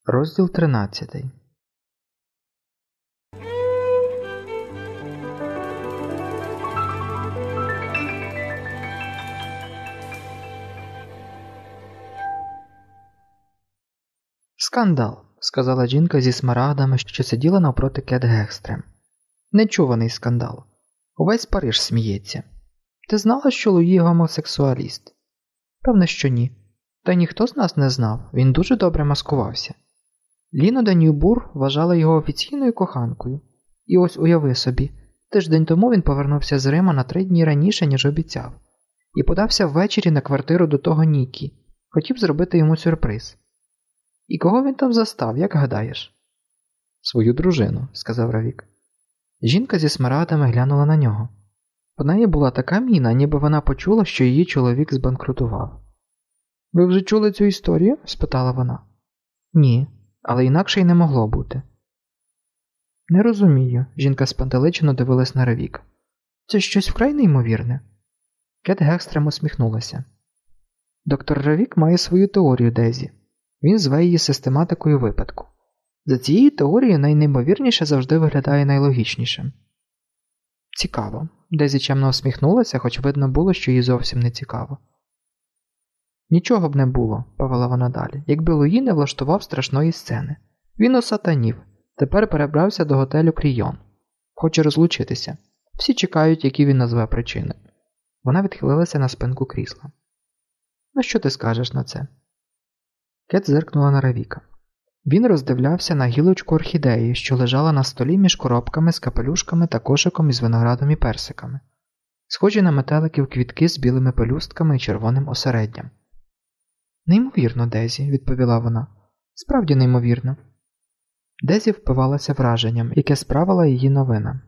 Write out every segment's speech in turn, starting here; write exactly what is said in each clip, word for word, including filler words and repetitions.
Розділ тринадцятий. «Скандал», – сказала жінка зі смарагдами, що сиділа навпроти Кет Гекстрем. «Нечуваний скандал. Увесь Париж сміється. Ти знала, що Луї гомосексуаліст?» «Певне, що ні. Та й ніхто з нас не знав, він дуже добре маскувався. Ліно де Ньюбур вважала його офіційною коханкою. І ось уяви собі, тиждень тому він повернувся з Рима на три дні раніше, ніж обіцяв. І подався ввечері на квартиру до того Нікі. Хотів зробити йому сюрприз. І кого він там застав, як гадаєш?» «Свою дружину», – сказав Равік. Жінка зі смарагдами глянула на нього. В неї була така міна, ніби вона почула, що її чоловік збанкрутував. «Ви вже чули цю історію?» – спитала вона. «Ні, але інакше й не могло бути». «Не розумію», – жінка спантеличено дивилась на Равіка. «Це щось вкрай неймовірне?» Кет Гекстрем усміхнулася. «Доктор Равік має свою теорію, Дезі. Він зве її систематикою випадку. За цією теорією найнеймовірніше завжди виглядає найлогічнішим». «Цікаво». Дезі чемно усміхнулася, хоч видно було, що їй зовсім не цікаво. «Нічого б не було», – повела вона далі, – якби Луї не влаштував страшної сцени. Він осатанів, тепер перебрався до готелю Крійон. Хоче розлучитися. Всі чекають, які він назве причини. Вона відхилилася на спинку крісла. «Ну що ти скажеш на це?» Кет зиркнула на Равіка. Він роздивлявся на гілочку орхідеї, що лежала на столі між коробками з капелюшками та кошиком із виноградом і персиками. Схожі на метеликів квітки з білими пелюстками і червоним осереддям. «Неймовірно, Дезі», – відповіла вона. «Справді неймовірно». Дезі впивалася враженням, яке справила її новина.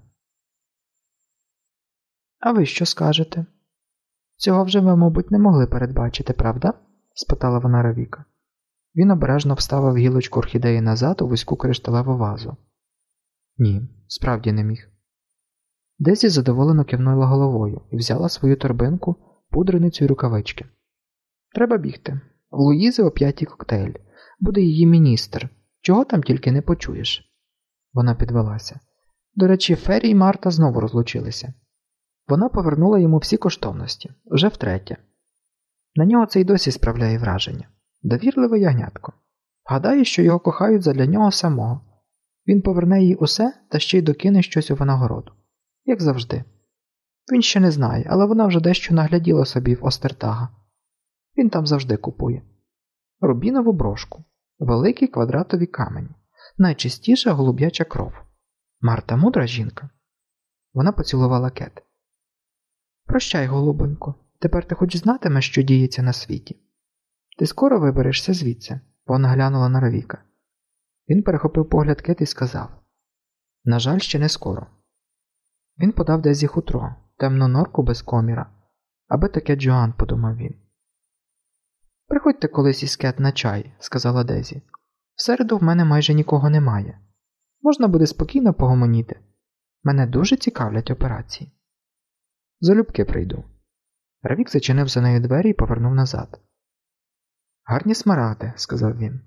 «А ви що скажете?» «Цього вже ви, мабуть, не могли передбачити, правда?» – спитала вона Равіка. Він обережно вставив гілочку орхідеї назад у вузьку кришталеву вазу. «Ні, справді не міг». Дезі задоволено кивнула головою і взяла свою торбинку, пудреницю й рукавички. «Треба бігти. В Луїзи о п'ятій коктейль. Буде її міністр. Чого там тільки не почуєш?» Вона підвелася. До речі, Фері й Марта знову розлучилися. Вона повернула йому всі коштовності. Вже втретє. На нього це й досі справляє враження. Довірливе ягнятко. Гадає, що його кохають задля нього самого. Він поверне їй усе та ще й докине щось у винагороду. Як завжди. Він ще не знає, але вона вже дещо нагляділа собі в Остертага. Він там завжди купує. Рубінову брошку. Великі квадратові камені. Найчистіша голуб'яча кров. Марта мудра жінка. Вона поцілувала Кет. «Прощай, голубонько. Тепер ти хоч знатимеш, що діється на світі. Ти скоро виберешся звідси?» Вона глянула на Равіка. Він перехопив погляд Кет і сказав. «На жаль, ще не скоро». Він подав Дезі хутро, темну норку без коміра. «Аби таке Джоан», – подумав він. «Приходьте колись із Кет на чай», – сказала Дезі. «В середу в мене майже нікого немає. Можна буде спокійно погомоніти. Мене дуже цікавлять операції». «Залюбки прийду». Равік зачинив за нею двері і повернув назад. «Гарні смарагди», – сказав він.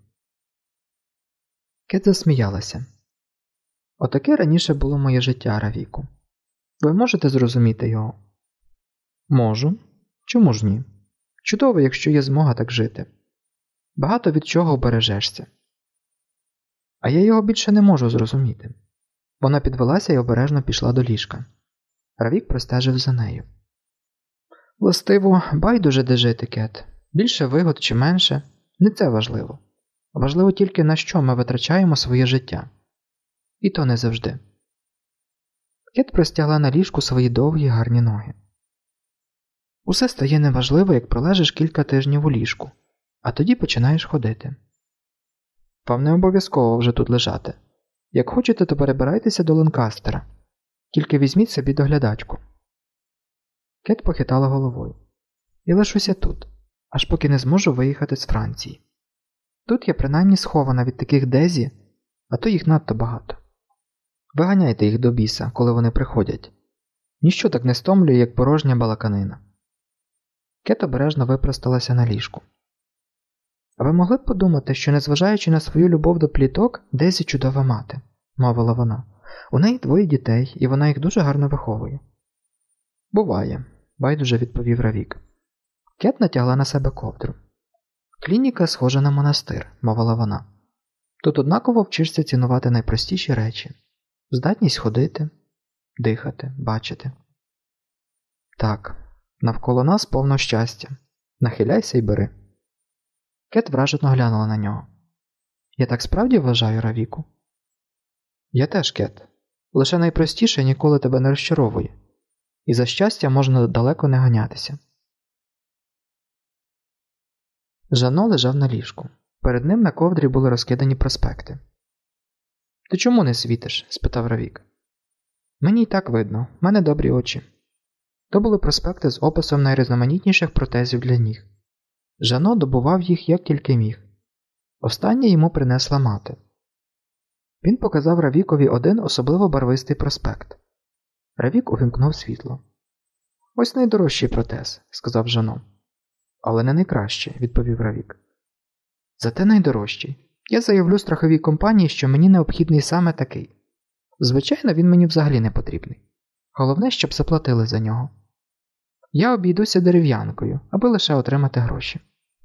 Кет засміялася. «Отаке раніше було моє життя, Равіку. Ви можете зрозуміти його?» «Можу. Чому ж ні? Чудово, якщо є змога так жити. Багато від чого обережешся. А я його більше не можу зрозуміти». Вона підвелася і обережно пішла до ліжка. Равік простежив за нею. «Властиво, байдуже де жити, Кет. Більше вигод чи менше – не це важливо. Важливо тільки, на що ми витрачаємо своє життя. І то не завжди». Кет простягла на ліжку свої довгі гарні ноги. «Усе стає неважливо, як пролежиш кілька тижнів у ліжку, а тоді починаєш ходити. Вам не обов'язково вже тут лежати. Як хочете, то перебирайтеся до Ланкастера. Тільки візьміть собі доглядачку». Кет похитала головою. «Я лишуся тут, аж поки не зможу виїхати з Франції. Тут я принаймні схована від таких Дезі, а то їх надто багато. Виганяйте їх до біса, коли вони приходять. Ніщо так не стомлює, як порожня балаканина». Кет обережно випросталася на ліжку. А ви могли б подумати, що, незважаючи на свою любов до пліток, Дезі чудова мати, мовила вона. У неї двоє дітей, і вона їх дуже гарно виховує. Буває, байдуже відповів Равік. Кет натягла на себе ковдру. Клініка схожа на монастир, мовила вона. Тут однаково вчишся цінувати найпростіші речі. Здатність ходити, дихати, бачити. Так, навколо нас повно щастя. Нахиляйся й бери. Кет вражено глянула на нього. Я так справді вважаю, Равіку? Я теж, Кет. Лише найпростіше ніколи тебе не розчаровує. І за щастя можна далеко не ганятися. Жано лежав на ліжку. Перед ним на ковдрі були розкидані проспекти. «Ти чому не світиш?» – спитав Равік. «Мені й так видно, в мене добрі очі». То були проспекти з описом найрізноманітніших протезів для ніг. Жано добував їх як тільки міг. Останнє йому принесла мати. Він показав Равікові один особливо барвистий проспект. Равік увімкнув світло. «Ось найдорожчий протез», – сказав Жано. «Але не найкращий», – відповів Равік. «Зате найдорожчий. Я заявлю страховій компанії, що мені необхідний саме такий. Звичайно, він мені взагалі не потрібний. Головне, щоб заплатили за нього. Я обійдуся дерев'янкою, аби лише отримати гроші».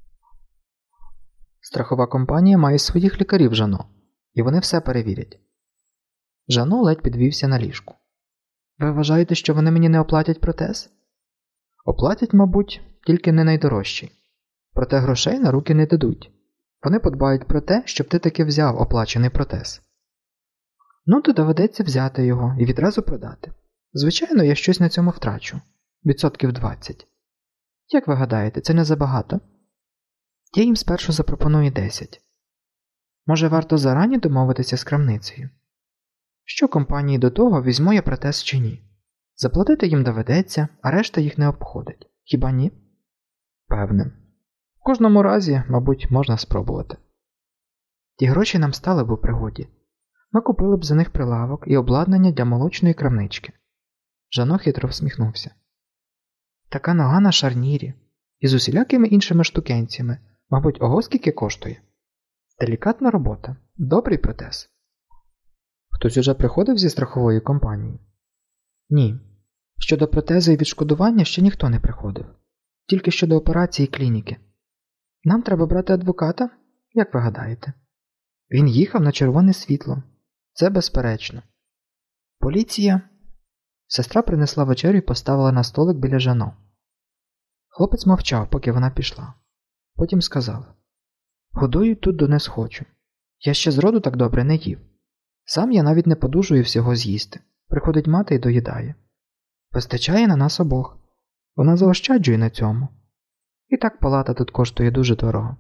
Страхова компанія має своїх лікарів, Жано, і вони все перевірять. Жано ледь підвівся на ліжку. «Ви вважаєте, що вони мені не оплатять протез?» «Оплатять, мабуть, тільки не найдорожчий. Проте грошей на руки не дадуть. Вони подбають про те, щоб ти таки взяв оплачений протез». «Ну, то доведеться взяти його і відразу продати. Звичайно, я щось на цьому втрачу. Відсотків двадцять. Як ви гадаєте, це не забагато?» «Я їм спершу запропоную десять. Може, варто зарані домовитися з крамницею? Що компанії до того, візьму я протез чи ні? Заплатити їм доведеться, а решта їх не обходить. Хіба ні?» «Певне. В кожному разі, мабуть, можна спробувати». «Ті гроші нам стали б у пригоді. Ми купили б за них прилавок і обладнання для молочної крамнички». Жано хитро всміхнувся. «Така нога на шарнірі. І з усілякими іншими штукенцями. Мабуть, ого скільки коштує. Делікатна робота. Добрий протез». «Хтось уже приходив зі страхової компанії?» «Ні. Щодо протезу і відшкодування ще ніхто не приходив. Тільки щодо операції і клініки. Нам треба брати адвоката? Як ви гадаєте?» «Він їхав на червоне світло. Це безперечно». «Поліція?» Сестра принесла вечерю і поставила на столик біля Жано. Хлопець мовчав, поки вона пішла. Потім сказав: «Годують тут до не схочу. Я ще зроду так добре не їв. Сам я навіть не подужую всього з'їсти. Приходить мати і доїдає. Вистачає на нас обох. Вона заощаджує на цьому. І так палата тут коштує дуже дорого.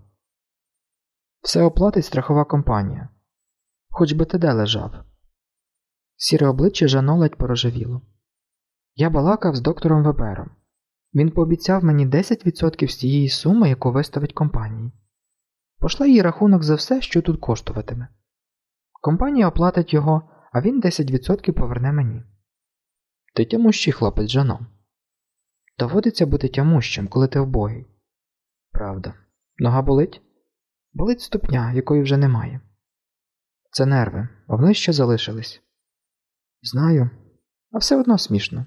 Все оплатить страхова компанія. Хоч би ти де лежав». Сіре обличчя Жано ледь порожевіло. «Я балакав з доктором Вебером. Він пообіцяв мені десять відсотків з тієї суми, яку виставить компанії. Пошла їй рахунок за все, що тут коштуватиме. Компанія оплатить його, а він десять відсотків поверне мені». «Ти тямущий хлопець, Жано». «Доводиться бути тямущим, коли ти вбогий». «Правда. Нога болить?» «Болить ступня, якої вже немає». «Це нерви, а вони ще залишились». «Знаю, а все одно смішно.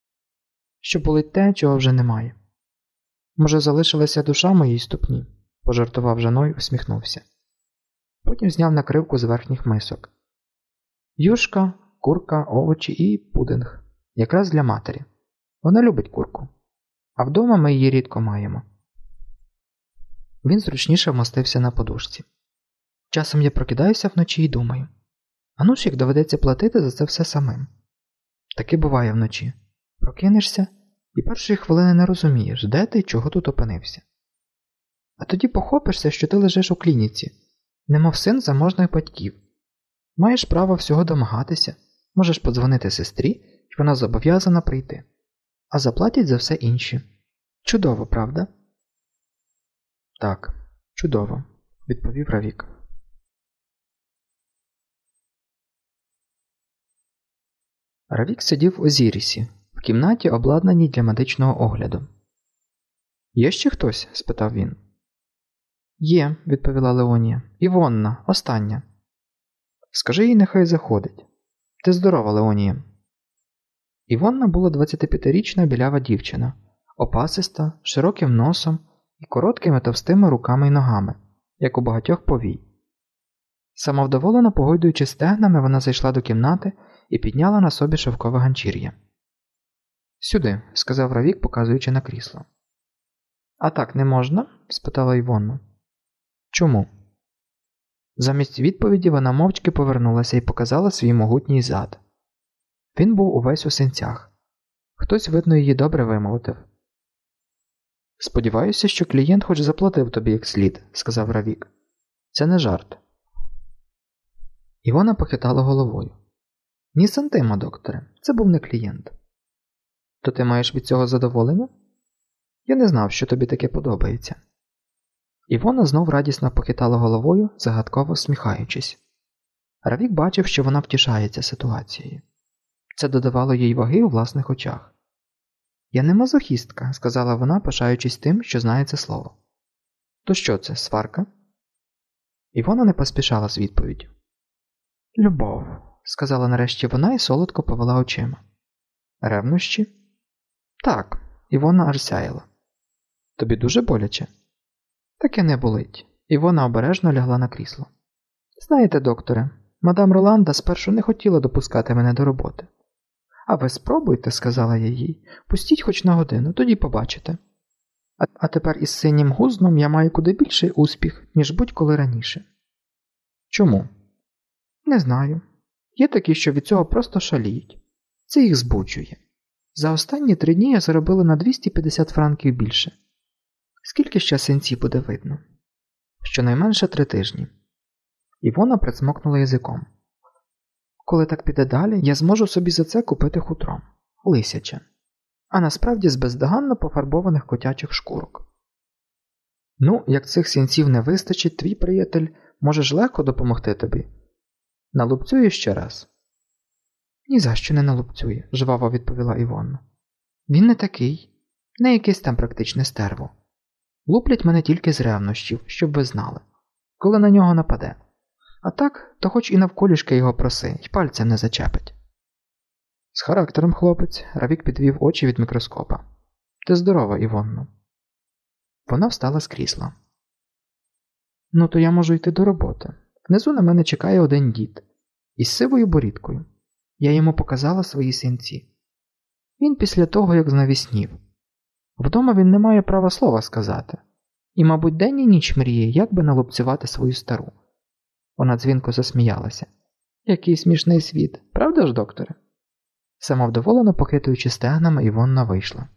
Що болить те, чого вже немає. Може, залишилася душа моїй ступні?» – пожартував Жано й усміхнувся. Потім зняв накривку з верхніх мисок. Юшка, курка, овочі і пудинг. Якраз для матері. Вона любить курку. А вдома ми її рідко маємо. Він зручніше вмостився на подушці. Часом я прокидаюся вночі і думаю: а ну ж як доведеться платити за це все самим. Таке буває вночі. Прокинешся і першої хвилини не розумієш, де ти і чого тут опинився. А тоді похопишся, що ти лежиш у клініці, немов син заможних батьків. Маєш право всього домагатися, можеш подзвонити сестрі, і вона зобов'язана прийти. А заплатять за все інші. Чудово, правда? Так, чудово, відповів Равік. Равік сидів у Зірісі, в кімнаті, обладнаній для медичного огляду. «Є ще хтось?» – спитав він. Є, відповіла Леонія. Івонна, остання. Скажи їй, нехай заходить. Ти здорова, Леонія. Івонна була двадцятип'ятирічна білява дівчина, опасиста, з широким носом і короткими товстими руками й ногами, як у багатьох повій. Самовдоволено погойдуючи стегнами, вона зайшла до кімнати і підняла на собі шовкове ганчір'я. «Сюди», – сказав Равік, показуючи на крісло. «А так не можна?» – спитала Івонна. «Чому?» Замість відповіді вона мовчки повернулася і показала свій могутній зад. Він був увесь у синцях. Хтось, видно, її добре вимолотив. «Сподіваюся, що клієнт хоч заплатив тобі як слід», – сказав Равік. «Це не жарт». Івона похитала головою. «Ні сантима, докторе, це був не клієнт». «То ти маєш від цього задоволення?» «Я не знав, що тобі таке подобається». Івона знов радісно похитала головою, загадково всміхаючись. Равік бачив, що вона втішається ситуацією. Це додавало їй ваги у власних очах. «Я не мазохістка», – сказала вона, пишаючись тим, що знає це слово. «То що це, сварка?» Івона не поспішала з відповіддю. «Любов», – сказала нарешті вона і солодко повела очима. «Ревнощі?» «Так», – Івона аж сяяла. «Тобі дуже боляче?» «Таке не болить», – Івона обережно лягла на крісло. «Знаєте, докторе, мадам Роланда спершу не хотіла допускати мене до роботи. А ви спробуйте, – сказала я їй, – пустіть хоч на годину, тоді побачите. А, а тепер із синім гузном я маю куди більший успіх, ніж будь-коли раніше». «Чому?» «Не знаю. Є такі, що від цього просто шаліють. Це їх збуджує. За останні три дні я заробила на двісті п'ятдесят франків більше. Скільки ще синці буде видно?» «Щонайменше три тижні». Івона присмокнула язиком. «Коли так піде далі, я зможу собі за це купити хутро. Лисяче. А насправді з бездоганно пофарбованих котячих шкурок». «Ну, як цих синців не вистачить, твій приятель може ж легко допомогти тобі. Налупцює ще раз?» «Ні за що не налупцює», – жваво відповіла Івонна. «Він не такий, не якесь там практичне стерво. Луплять мене тільки з ревнощів, щоб ви знали, коли на нього нападе. А так, то хоч і навколішки його проси, й пальцем не зачепить». «З характером, хлопець», – Равік підвів очі від мікроскопа. «Ти здорова, Івонно». Вона встала з крісла. «Ну, то я можу йти до роботи. Внизу на мене чекає один дід. Із сивою борідкою. Я йому показала свої синці. Він після того, як знавіснів. Вдома він не має права слова сказати. І, мабуть, день і ніч мріє, як би налупцювати свою стару». Вона дзвінко засміялася. «Який смішний світ, правда ж, докторе?» Самовдоволено похитуючи стегнами, Івонна вийшла.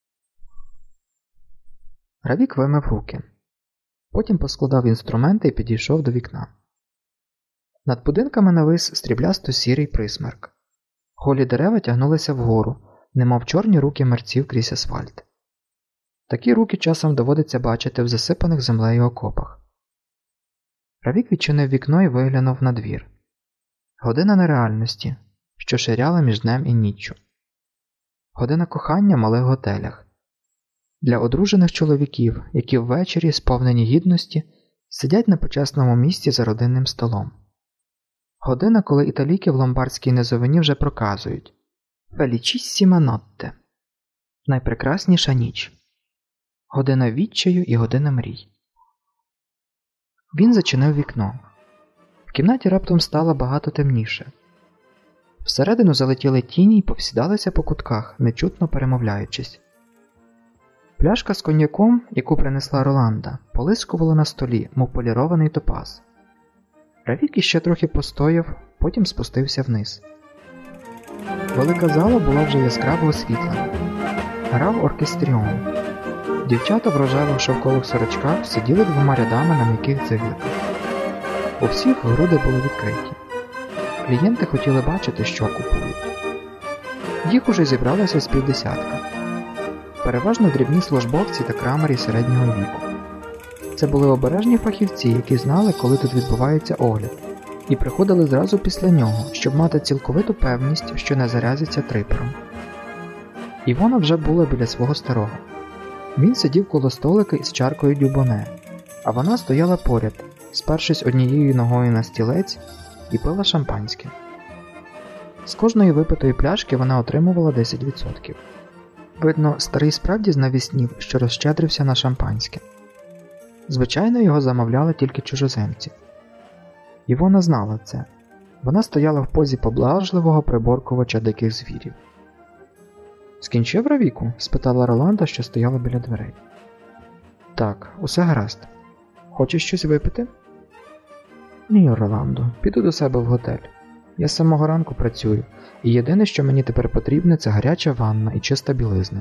Равік вимив руки. Потім поскладав інструменти і підійшов до вікна. Над будинками навис стріблясто-сірий присмерк. Голі дерева тягнулися вгору, немов чорні руки мерців крізь асфальт. Такі руки часом доводиться бачити в засипаних землею окопах. Равік відчинив вікно і виглянув на двір. Година нереальності, що ширяла між днем і ніччю. Година кохання в малих готелях. Для одружених чоловіків, які ввечері, сповнені гідності, сидять на почесному місці за родинним столом. Година, коли італійки в ломбардській низовині вже проказують «Фелічіссіма нотте» – найпрекрасніша ніч. Година відчаю і година мрій. Він зачинив вікно. В кімнаті раптом стало багато темніше. Всередину залетіли тіні й повсідалися по кутках, нечутно перемовляючись. Пляшка з коньяком, яку принесла Роланда, полискувала на столі, мов полірований топаз. Равік іще трохи постояв, потім спустився вниз. Велика зала була вже яскраво освітлена. Грав оркестріон. Дівчата в рожевих шовкових сорочках сиділи двома рядами на м'яких цегликах. У всіх груди були відкриті. Клієнти хотіли бачити, що купують. Їх уже зібралося з півдесятка. Переважно дрібні службовці та крамарі середнього віку. Це були обережні фахівці, які знали, коли тут відбувається огляд, і приходили зразу після нього, щоб мати цілковиту певність, що не заразяться трипором. Івона вже була біля свого старого. Він сидів коло столика із чаркою дюбоне, а вона стояла поряд, спершись однією ногою на стілець і пила шампанське. З кожної випитої пляшки вона отримувала десять відсотків. Видно, старий справді знавіснів, що розщедрився на шампанське. Звичайно, його замовляли тільки чужоземці. І вона знала це. Вона стояла в позі поблажливого приборкувача диких звірів. «Скінчив, Равіку?» – спитала Роланда, що стояла біля дверей. «Так, усе гаразд. Хочеш щось випити?» «Ні, Роландо, піду до себе в готель. Я з самого ранку працюю, і єдине, що мені тепер потрібне, це гаряча ванна і чиста білизна».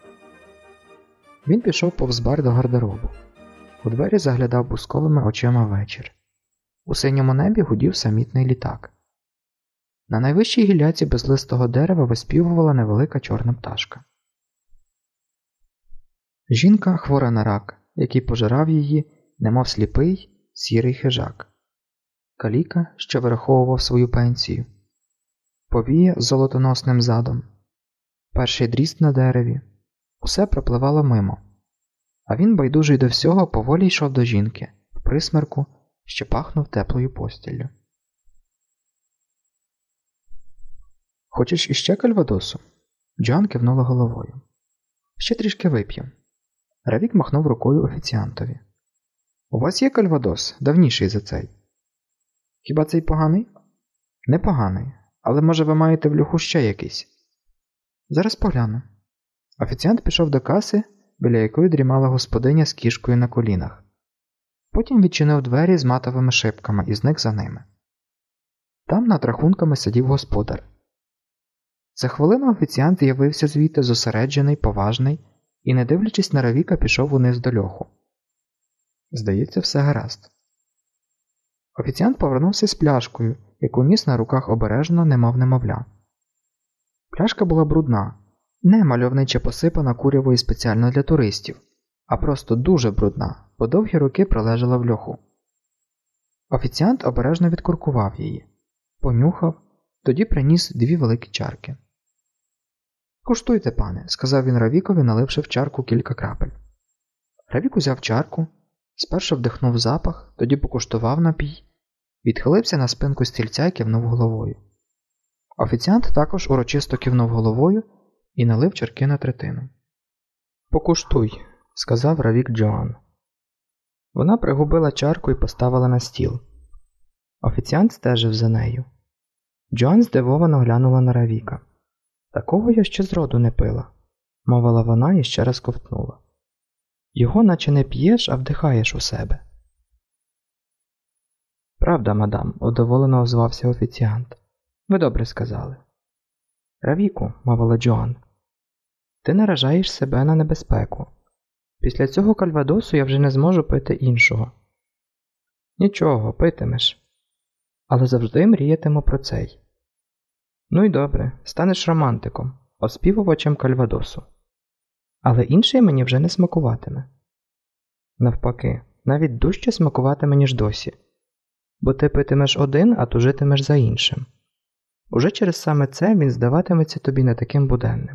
Він пішов повз бар до гардеробу. У двері заглядав бусковими очима вечір. У синьому небі гудів самітний літак. На найвищій гілляці безлистого дерева виспівувала невелика чорна пташка. Жінка хвора на рак, який пожирав її, немов сліпий, сірий хижак. Каліка, що вираховував свою пенсію. Повія з золотоносним задом. Перший дріст на дереві. Усе пропливало мимо. А він, байдужий до всього, поволі йшов до жінки, в присмерку, що пахнув теплою постіллю. «Хочеш іще кальвадосу?» Джоан кивнула головою. «Ще трішки вип'ю». Равік махнув рукою офіціантові. «У вас є кальвадос, давніший за цей?» «Хіба цей поганий?» «Непоганий, але може ви маєте в люху ще якийсь?» «Зараз погляну». Офіціант пішов до каси, біля якої дрімала господиня з кішкою на колінах. Потім відчинив двері з матовими шибками і зник за ними. Там над рахунками сидів господар. За хвилину офіціант явився звідти зосереджений, поважний, і, не дивлячись на Равіка, пішов униз до льоху. Здається, все гаразд. Офіціант повернувся з пляшкою, яку ніс на руках обережно, немов немовля. Пляшка була брудна, не мальовниче посипана курявою спеціально для туристів, а просто дуже брудна, бо довгі роки пролежала в льоху. Офіціант обережно відкуркував її, понюхав, тоді приніс дві великі чарки. «Куштуйте, пане», – сказав він Равікові, наливши в чарку кілька крапель. Равік узяв чарку, спершу вдихнув запах, тоді покуштував напій, відхилився на спинку стільця і кивнув головою. Офіціант також урочисто кивнув головою і налив чарки на третину. «Покуштуй», – сказав Равік Джоан. Вона пригубила чарку і поставила на стіл. Офіціант стежив за нею. Джоан здивовано глянула на Равіка. «Такого я ще зроду не пила», – мовила вона і ще раз ковтнула. «Його наче не п'єш, а вдихаєш у себе». «Правда, мадам», – одоволено озвався офіціант. «Ви добре сказали». «Равіку», – мовила Джоан, – «ти наражаєш себе на небезпеку. Після цього кальвадосу я вже не зможу пити іншого». «Нічого, питимеш. Але завжди мріятиму про цей». «Ну й добре, станеш романтиком, оспівувачем кальвадосу. Але інший мені вже не смакуватиме». «Навпаки, навіть дужче смакуватиме, ніж досі. Бо ти питимеш один, а тужитимеш за іншим. Уже через саме це він здаватиметься тобі не таким буденним».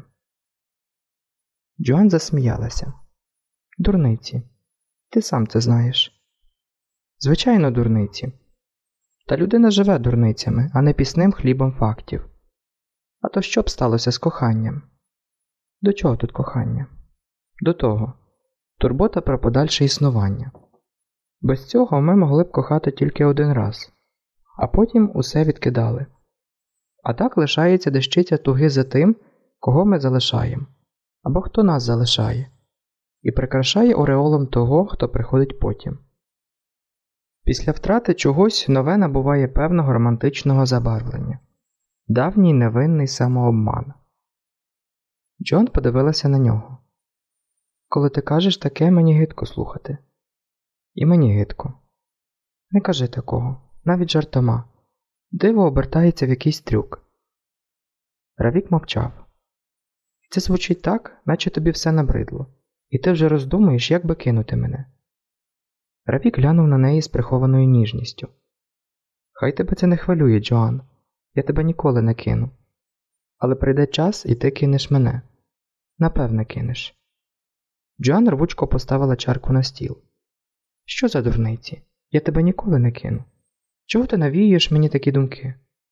Джоан засміялася. «Дурниці. Ти сам це знаєш». «Звичайно, дурниці. Та людина живе дурницями, а не пісним хлібом фактів. А то що б сталося з коханням?» «До чого тут кохання?» «До того. Турбота про подальше існування. Без цього ми могли б кохати тільки один раз, а потім усе відкидали. А так лишається дещиця туги за тим, кого ми залишаємо, або хто нас залишає, і прикрашає ореолом того, хто приходить потім. Після втрати чогось нове набуває певного романтичного забарвлення. Давній невинний самообман». Джон подивилася на нього. «Коли ти кажеш таке, мені гидко слухати». «І мені гидко». «Не кажи такого, навіть жартома. Диво обертається в якийсь трюк». Равік мовчав. «Це звучить так, наче тобі все набридло, і ти вже роздумуєш, як би кинути мене». Равік глянув на неї з прихованою ніжністю. «Хай тебе це не хвилює, Джоан. Я тебе ніколи не кину. Але прийде час, і ти кинеш мене. Напевне, кинеш». Джоан рвучко поставила чарку на стіл. Що за дурниці? Я тебе ніколи не кину. Чого ти навіюєш мені такі думки?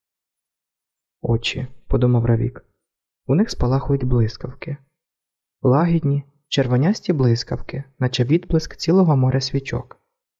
Очі, подумав Равік. У них спалахують блискавки. Лагідні, червонясті блискавки, наче відблиск цілого моря свічок.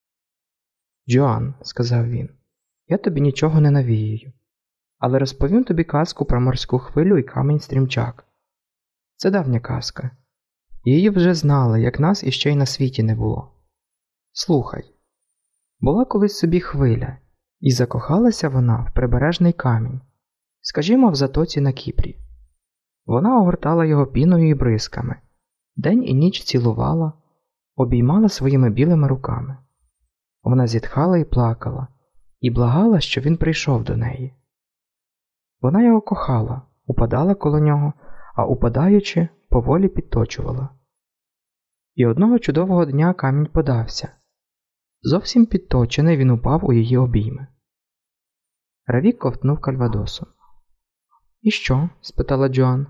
Джоан, сказав він, я тобі нічого не навіюю, але розповім тобі казку про морську хвилю і камінь-стрімчак. Це давня казка. Її вже знали, як нас іще й на світі не було. Слухай. Була колись собі хвиля, і закохалася вона в прибережний камінь, скажімо, в затоці на Кіпрі. Вона огортала його піною і бризками, день і ніч цілувала, обіймала своїми білими руками. Вона зітхала і плакала, і благала, щоб він прийшов до неї. Вона його кохала, упадала коло нього, а упадаючи, поволі підточувала. І одного чудового дня камінь подався. Зовсім підточений він упав у її обійми. Равік ковтнув кальвадосу. «І що?» – спитала Джоан.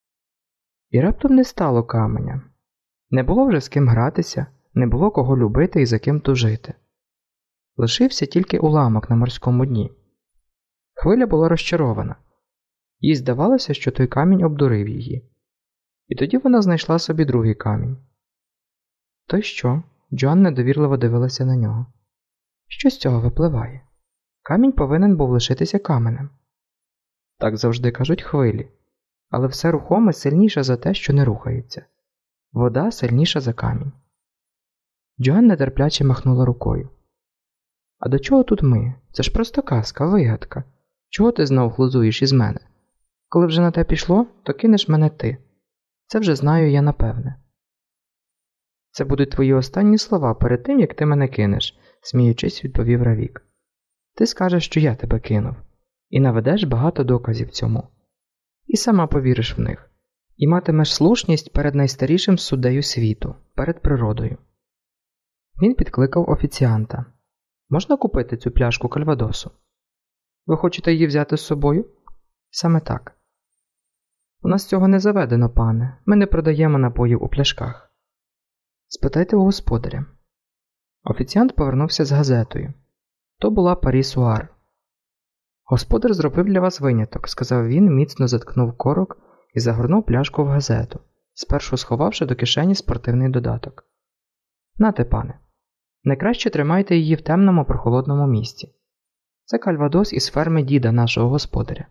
І раптом не стало каменя. Не було вже з ким гратися, не було кого любити і за ким тужити. Лишився тільки уламок на морському дні. Хвиля була розчарована. Їй здавалося, що той камінь обдурив її. І тоді вона знайшла собі другий камінь. То й що? Джоан недовірливо дивилася на нього. Що з цього випливає? Камінь повинен був лишитися каменем. Так завжди кажуть хвилі. Але все рухоме сильніше за те, що не рухається. Вода сильніша за камінь. Джоан нетерпляче махнула рукою. А до чого тут ми? Це ж просто казка, вигадка. Чого ти знов глузуєш із мене? Коли вже на те пішло, то кинеш мене ти. Це вже знаю я напевне. Це будуть твої останні слова перед тим, як ти мене кинеш, сміючись, відповів Равік. Ти скажеш, що я тебе кинув, і наведеш багато доказів цьому. І сама повіриш в них. І матимеш слушність перед найстарішим суддею світу, перед природою. Він підкликав офіціанта. Можна купити цю пляшку кальвадосу? Ви хочете її взяти з собою? Саме так. У нас цього не заведено, пане. Ми не продаємо напоїв у пляшках. Спитайте у господаря. Офіціант повернувся з газетою. То була Парі Суар. Господар зробив для вас виняток, сказав він, міцно заткнув корок і загорнув пляшку в газету, спершу сховавши до кишені спортивний додаток. Нате, пане. Найкраще тримайте її в темному прохолодному місці. Це кальвадос із ферми діда нашого господаря.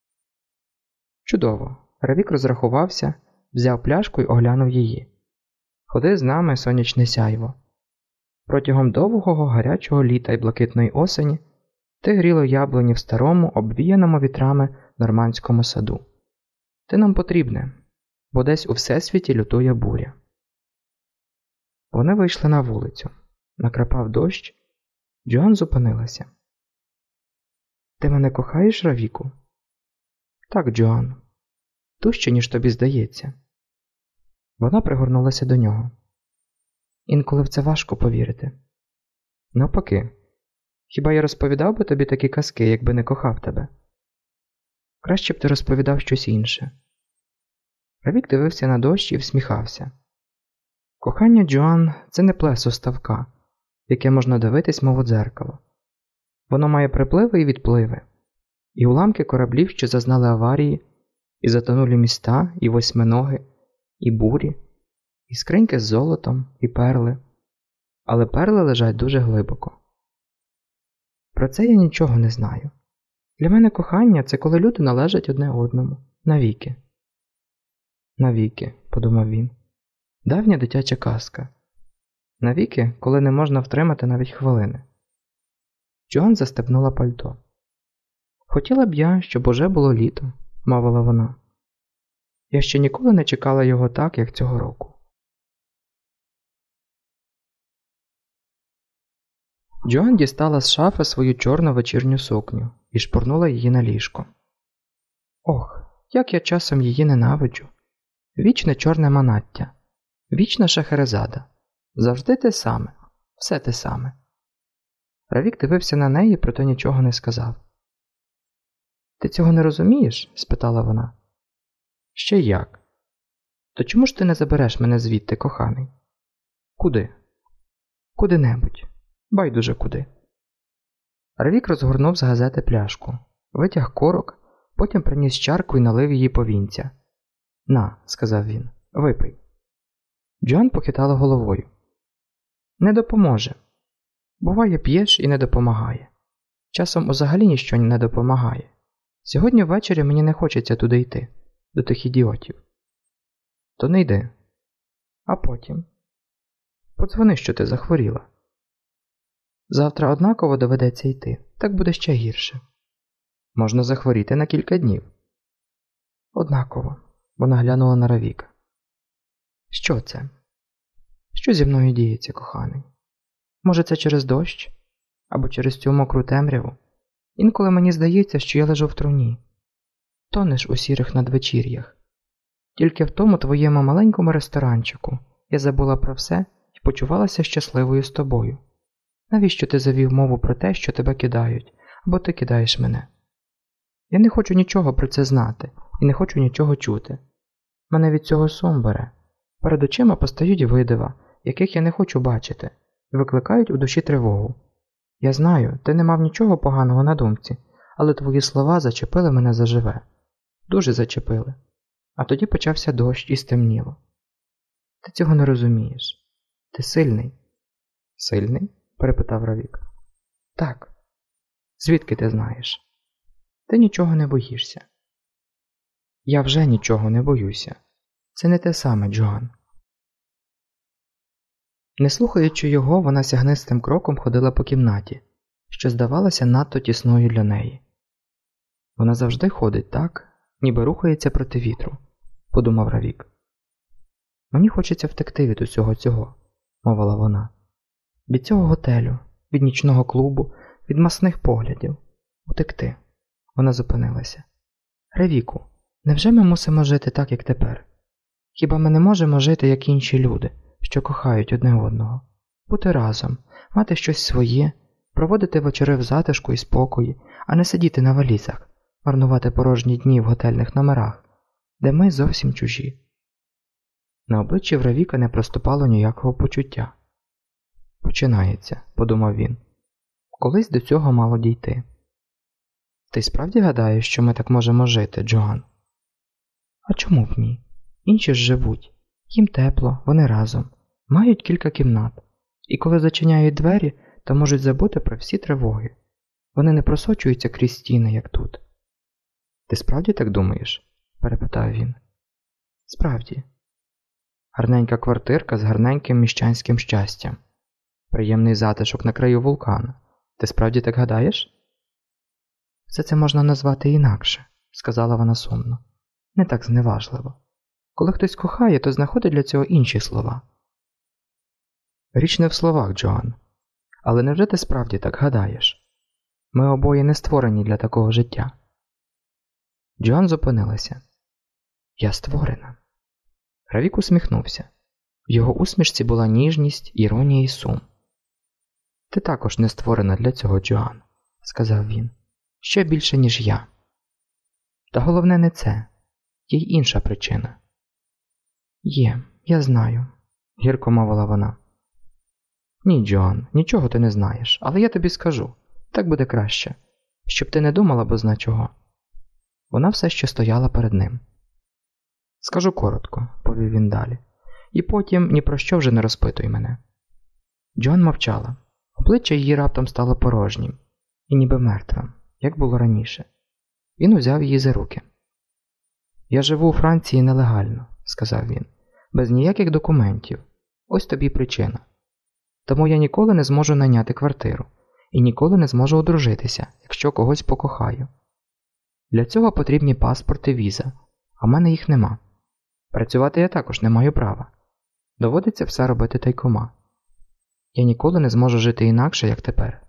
Чудово. Равік розрахувався, взяв пляшку й оглянув її. Ходи з нами, сонячне сяйво. Протягом довгого гарячого літа й блакитної осені ти гріло яблуні в старому, обвіяному вітрами нормандському саду. Ти нам потрібне, бо десь у всесвіті лютує буря. Вони вийшли на вулицю. Накрапав дощ. Джоан зупинилася. Ти мене кохаєш, Равіку? Так, Джоан. Дужче, ніж тобі здається. Вона пригорнулася до нього. Інколи в це важко повірити. Навпаки. Хіба я розповідав би тобі такі казки, якби не кохав тебе? Краще б ти розповідав щось інше. Равік дивився на дощ і всміхався. Кохання, Джоан, це не плесо ставка, яке можна дивитись, мов у дзеркало. Воно має припливи і відпливи, і уламки кораблів, що зазнали аварії, і затонулі міста, і восьминоги, і бурі, і скриньки з золотом, і перли. Але перли лежать дуже глибоко. Про це я нічого не знаю. Для мене кохання – це коли люди належать одне одному. Навіки. Навіки, подумав він. Давня дитяча казка. Навіки, коли не можна втримати навіть хвилини. Джоан застебнула пальто. Хотіла б я, щоб уже було літо, мовила вона. Я ще ніколи не чекала його так, як цього року. Джоан дістала з шафи свою чорну вечірню сукню і шпурнула її на ліжко. Ох, як я часом її ненавиджу. Вічне чорне манаття. Вічна Шахерезада. Завжди те саме. Все те саме. Равік дивився на неї, проте нічого не сказав. «Ти цього не розумієш?» – спитала вона. «Ще як? То чому ж ти не забереш мене звідти, коханий?» «Куди?» Куди-небудь. Байдуже куди. Равік розгорнув з газети пляшку, витяг корок, потім приніс чарку і налив її повінця. «На», – сказав він, – «випий». Джоан похитала головою. «Не допоможе. Буває, п'єш і не допомагає. Часом взагалі ніщо не допомагає. Сьогодні ввечері мені не хочеться туди йти, до тих ідіотів». «То не йди. А потім?» «Подзвони, що ти захворіла». «Завтра однаково доведеться йти, так буде ще гірше». «Можна захворіти на кілька днів». «Однаково», – вона глянула на Равіка. «Що це? Що зі мною діється, коханий? Може, це через дощ? Або через цю мокру темряву? Інколи мені здається, що я лежу в труні. Тонеш у сірих надвечір'ях. Тільки в тому твоєму маленькому ресторанчику я забула про все і почувалася щасливою з тобою. Навіщо ти завів мову про те, що тебе кидають, або ти кидаєш мене? Я не хочу нічого про це знати і не хочу нічого чути. Мене від цього сум бере. Перед очима постають видива, яких я не хочу бачити, і викликають у душі тривогу. Я знаю, ти не мав нічого поганого на думці, але твої слова зачепили мене заживе. Дуже зачепили. А тоді почався дощ і стемніло. Ти цього не розумієш. Ти сильний». «Сильний?» – перепитав Равік. «Так. Звідки ти знаєш? Ти нічого не боїшся». «Я вже нічого не боюся. Це не те саме, Джоан». Не слухаючи його, вона сягнистим кроком ходила по кімнаті, що здавалася надто тісною для неї. «Вона завжди ходить так, ніби рухається проти вітру», – подумав Равік. «Мені хочеться втекти від усього цього», – мовила вона. «Від цього готелю, від нічного клубу, від масних поглядів. Утекти». Вона зупинилася. «Равіку, невже ми мусимо жити так, як тепер? Хіба ми не можемо жити, як інші люди, що кохають одне одного? Бути разом, мати щось своє, проводити вечори в затишку і спокої, а не сидіти на валізах, марнувати порожні дні в готельних номерах, де ми зовсім чужі». На обличчі в Равіка не проступало ніякого почуття. «Починається», – подумав він. «Колись до цього мало дійти». «Ти справді гадаєш, що ми так можемо жити, Джоан?» «А чому б ні? Інші ж живуть. Їм тепло, вони разом, мають кілька кімнат. І коли зачиняють двері, то можуть забути про всі тривоги. Вони не просочуються крізь стіни, як тут». «Ти справді так думаєш?» – перепитав він. «Справді. Гарненька квартирка з гарненьким міщанським щастям. Приємний затишок на краю вулкана. Ти справді так гадаєш?» «Все це можна назвати інакше», – сказала вона сумно. «Не так зневажливо. Коли хтось кохає, то знаходить для цього інші слова». «Річ не в словах, Джоан. Але невже ти справді так гадаєш? Ми обоє не створені для такого життя». Джоан зупинилася. «Я створена». Равік усміхнувся. В його усмішці була ніжність, іронія і сум. «Ти також не створена для цього, Джоан», – сказав він. «Ще більше, ніж я. Та головне не це. Є й інша причина». «Є, я знаю», – гірко мовила вона. «Ні, Джоан, нічого ти не знаєш, але я тобі скажу. Так буде краще. Щоб ти не думала бозна чого». Вона все ще стояла перед ним. «Скажу коротко», – повів він далі. «І потім ні про що вже не розпитуй мене». Джоан мовчала. Обличчя її раптом стало порожнім і ніби мертвим, як було раніше. Він узяв її за руки. «Я живу у Франції нелегально», – сказав він, – «без ніяких документів. Ось тобі причина. Тому я ніколи не зможу найняти квартиру і ніколи не зможу одружитися, якщо когось покохаю. Для цього потрібні паспорт і віза, а в мене їх нема. Працювати я також не маю права. Доводиться все робити тайкома. Я ніколи не зможу жити інакше, як тепер».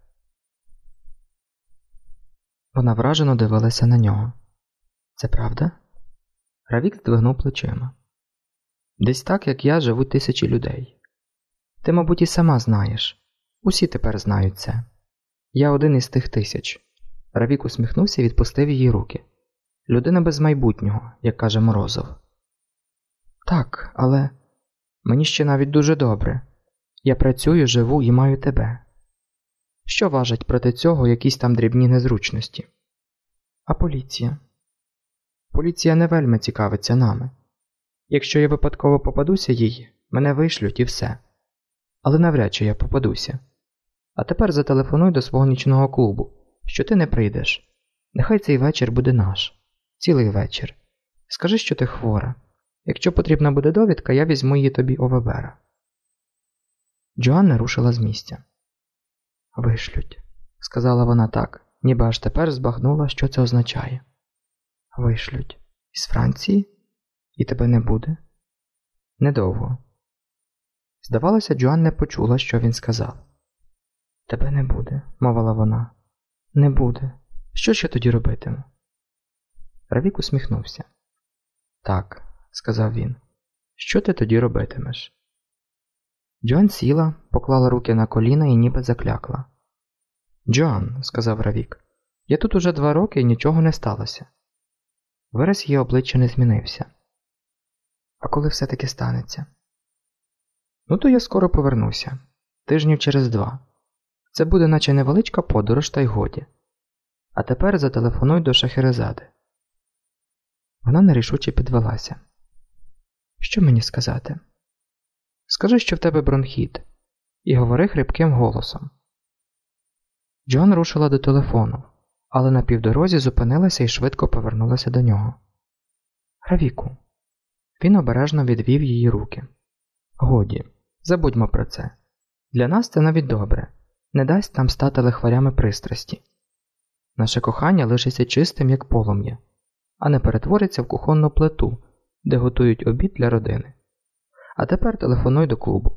Вона вражено дивилася на нього. «Це правда?» Равік здвигнув плечима. «Десь так, як я, живуть тисячі людей. Ти, мабуть, і сама знаєш. Усі тепер знають це. Я один із тих тисяч». Равік усміхнувся і відпустив її руки. «Людина без майбутнього, як каже Морозов». «Так, але мені ще навіть дуже добре. Я працюю, живу і маю тебе. Що важать проти цього якісь там дрібні незручності? А поліція? Поліція не вельми цікавиться нами. Якщо я випадково попадуся їй, мене вишлють і все. Але навряд чи я попадуся. А тепер зателефонуй до свого нічного клубу, що ти не прийдеш. Нехай цей вечір буде наш. Цілий вечір. Скажи, що ти хвора. Якщо потрібна буде довідка, я візьму її тобі у Вебера. Джоанна рушила з місця. Вишлють, сказала вона так, ніби аж тепер збагнула, що це означає. Вишлють. Із Франції? І тебе не буде? Недовго. Здавалося, Джоанна не почула, що він сказав. Тебе не буде, мовила вона. Не буде. Що ж я тоді робитиму? Равік усміхнувся. Так, сказав він. Що ти тоді робитимеш? Джоан сіла, поклала руки на коліна і ніби заклякла. Джоан, сказав Равік, я тут уже два роки і нічого не сталося. Вираз її обличчя не змінився. А коли все-таки станеться? Ну, то я скоро повернуся. Тижнів через два. Це буде наче невеличка подорож, та й годі. А тепер зателефонуй до Шахерезади. Вона нерішуче підвелася. Що мені сказати? Скажи, що в тебе бронхіт. І говори хрипким голосом. Джоан рушила до телефону, але на півдорозі зупинилася і швидко повернулася до нього. Равіку. Він обережно відвів її руки. Годі, забудьмо про це. Для нас це навіть добре. Не дасть нам стати лихварями пристрасті. Наше кохання лишиться чистим, як полум'я, а не перетвориться в кухонну плиту, де готують обід для родини. А тепер телефонуй до клубу.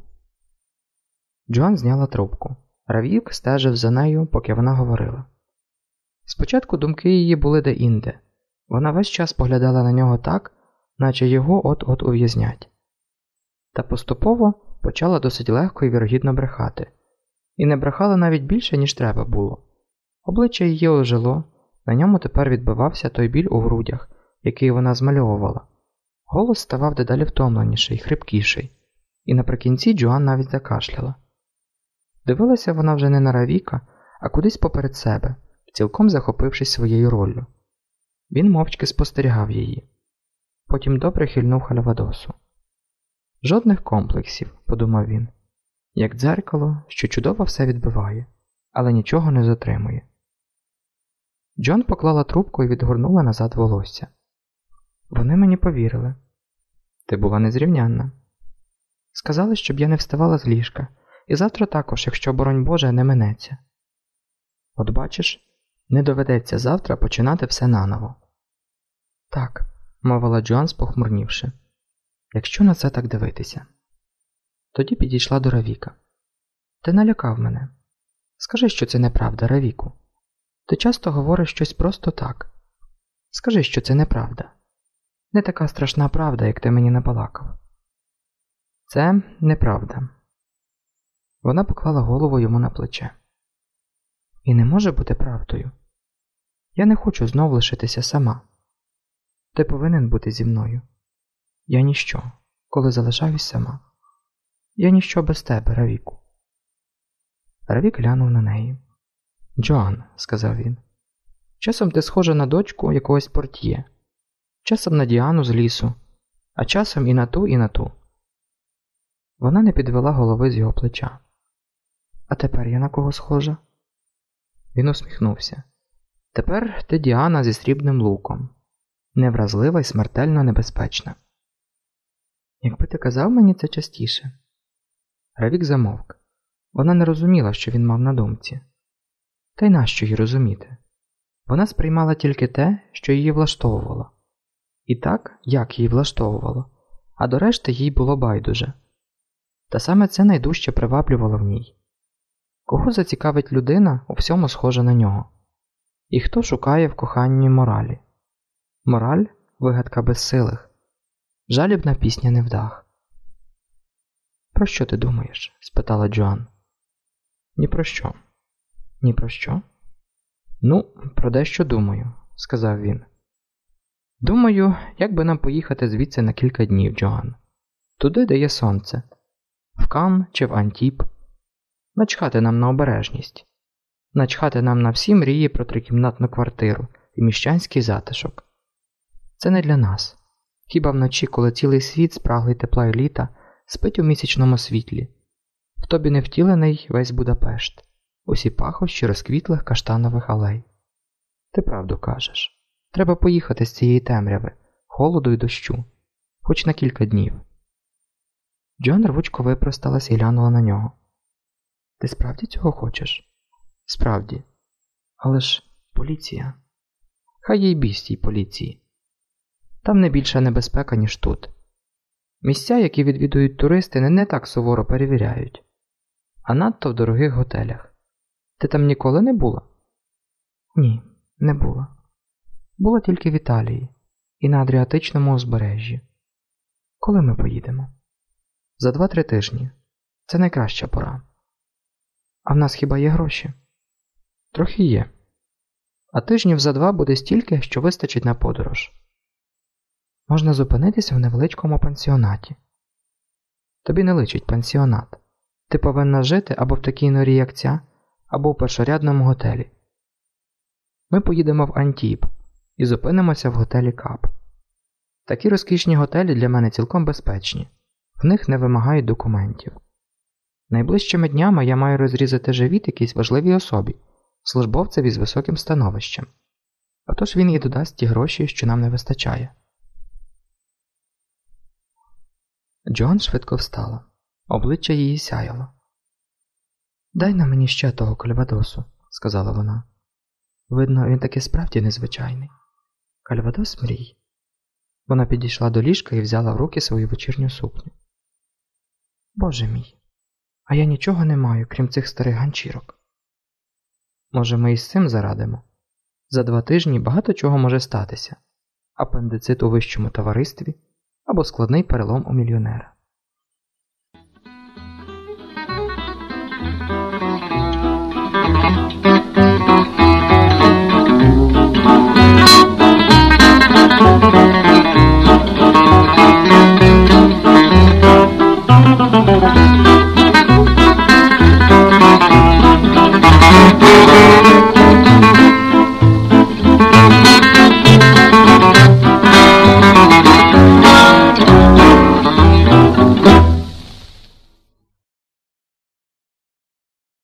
Джоан зняла трубку. Равік стежив за нею, поки вона говорила. Спочатку думки її були де-інде. Вона весь час поглядала на нього так, наче його от-от ув'язнять. Та поступово почала досить легко і вірогідно брехати. І не брехала навіть більше, ніж треба було. Обличчя її ожило, на ньому тепер відбивався той біль у грудях, який вона змальовувала. Голос ставав дедалі втомленіший, хрипкіший, і наприкінці Джоан навіть закашляла. Дивилася вона вже не на Равіка, а кудись поперед себе, цілком захопившись своєю роллю. Він мовчки спостерігав її. Потім добре хильнув хальвадосу. Жодних комплексів, подумав він. Як дзеркало, що чудово все відбиває, але нічого не затримує. Джон поклала трубку і відгорнула назад волосся. Вони мені повірили. Ти була незрівнянна. Сказали, щоб я не вставала з ліжка, і завтра також, якщо, боронь Боже, не минеться. От бачиш, не доведеться завтра починати все наново. Так, мовила Джоан, спохмурнівши. Якщо на це так дивитися. Тоді підійшла до Равіка. Ти налякав мене. Скажи, що це неправда, Равіку. Ти часто говориш щось просто так. Скажи, що це неправда. Не така страшна правда, як ти мені набалакав. Це неправда. Вона поклала голову йому на плече. І не може бути правдою. Я не хочу знов лишитися сама. Ти повинен бути зі мною. Я ніщо, коли залишаюсь сама. Я ніщо без тебе, Равіку. Равік глянув на неї. Джоан, сказав він, часом ти схожа на дочку якогось портьє, часом на Діану з лісу, а часом і на ту, і на ту. Вона не підвела голови з його плеча. А тепер я на кого схожа? Він усміхнувся. Тепер ти Діана зі срібним луком. Невразлива і смертельно небезпечна. Якби ти казав мені це частіше. Равік замовк. Вона не розуміла, що він мав на думці. Та й нащо їй розуміти? Вона сприймала тільки те, що її влаштовувало. І так, як її влаштовувало, а до решти їй було байдуже. Та саме це найдужче приваблювало в ній. Кого зацікавить людина, у всьому схожа на нього? І хто шукає в коханні моралі? Мораль – вигадка безсилих. Жалібна пісня невдах. «Про що ти думаєш?» – спитала Джоан. «Ні про що». «Ні про що?» «Ну, про дещо думаю», – сказав він. «Думаю, як би нам поїхати звідси на кілька днів, Джоан. Туди, де є сонце. В Кан чи в Антіб. Начхати нам на обережність. Начхати нам на всі мрії про трикімнатну квартиру і міщанський затишок. Це не для нас. Хіба вночі, коли цілий світ, спраглий тепла і літа, спить у місячному світлі. В тобі не втілений весь Будапешт, усі пахощі розквітлих каштанових алей. Ти правду кажеш. Треба поїхати з цієї темряви, холоду і дощу. Хоч на кілька днів. Джон рвучко випросталась і глянула на нього. Ти справді цього хочеш? Справді. Але ж поліція. Хай їй бістій поліції. Там не більша небезпека, ніж тут. Місця, які відвідують туристи, не, не так суворо перевіряють. А надто в дорогих готелях. Ти там ніколи не була? Ні, не була. Була тільки в Італії і на Адріатичному узбережжі. Коли ми поїдемо? За два-три тижні. Це найкраща пора. А в нас хіба є гроші? Трохи є. А тижнів за два буде стільки, що вистачить на подорож. Можна зупинитися в невеличкому пансіонаті. Тобі не личить пансіонат. Ти повинна жити або в такій норі, як ця, або в першорядному готелі. Ми поїдемо в Антіб і зупинимося в готелі Кап. Такі розкішні готелі для мене цілком безпечні. В них не вимагають документів. Найближчими днями я маю розрізати живіт якійсь важливій особі, службовцеві з високим становищем. Отож він і додасть ті гроші, що нам не вистачає. Джоан швидко встала. Обличчя її сяяло. «Дай на мені ще того кальвадосу», – сказала вона. «Видно, він таки справді незвичайний. Кальвадос мрій». Вона підійшла до ліжка і взяла в руки свою вечірню сукню. «Боже мій, а я нічого не маю, крім цих старих ганчірок. Може, ми із цим зарадимо? За два тижні багато чого може статися. Апендицит у вищому товаристві або складний перелом у мільйонера». Thank you.